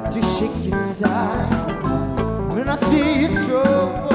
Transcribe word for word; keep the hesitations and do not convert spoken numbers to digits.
to shake inside when I see you stroll